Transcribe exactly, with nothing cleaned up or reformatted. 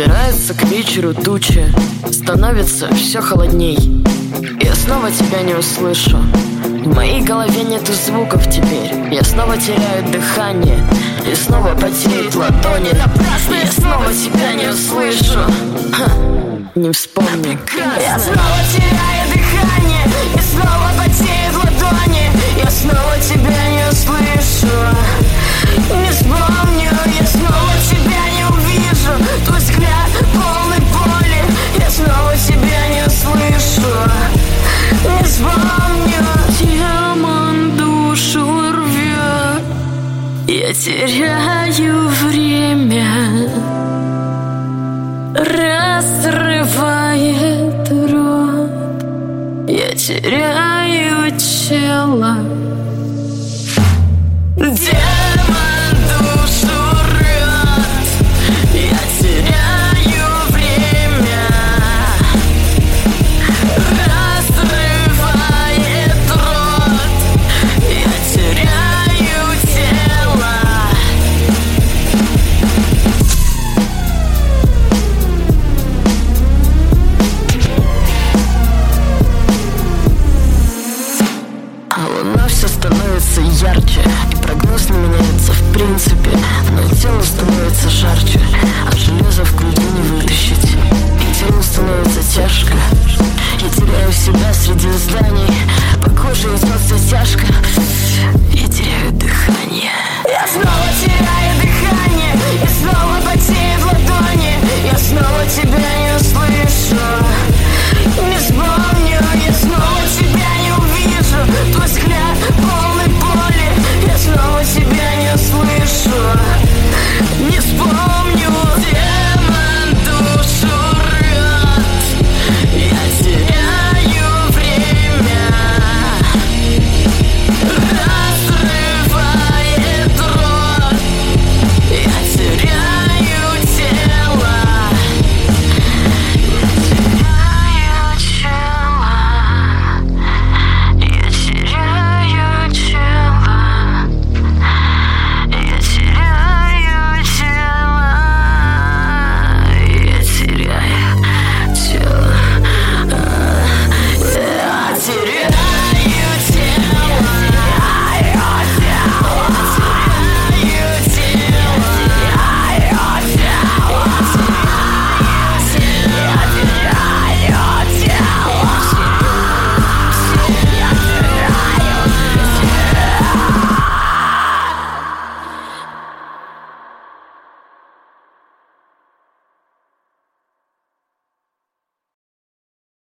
Собирается к вечеру тучи, становится все холодней. Я снова тебя не услышу. В моей голове нету звуков теперь. Я снова теряю дыхание, и снова потеют ладони. Я снова тебя не услышу. Ха, не вспомню. Я снова теряю дыхание, и снова потеют ладони. Я снова тебя не услышу. Не вспомню, я снова тебя не увижу. Твой взгляд полный боли. Я снова тебя не услышу. Не вспомню. Демон душу рвет, я теряю время, разрывает рот, я теряю тело. Демон душу рвет, я теряю время, разрывает рот, я теряю тело. А луна все становится ярче, и прогноз не меняется в принципе. Но тело становится жарче, а железо в груди не вытащить. И телу становится тяжко, я теряю себя среди зданий. По коже идет затяжка.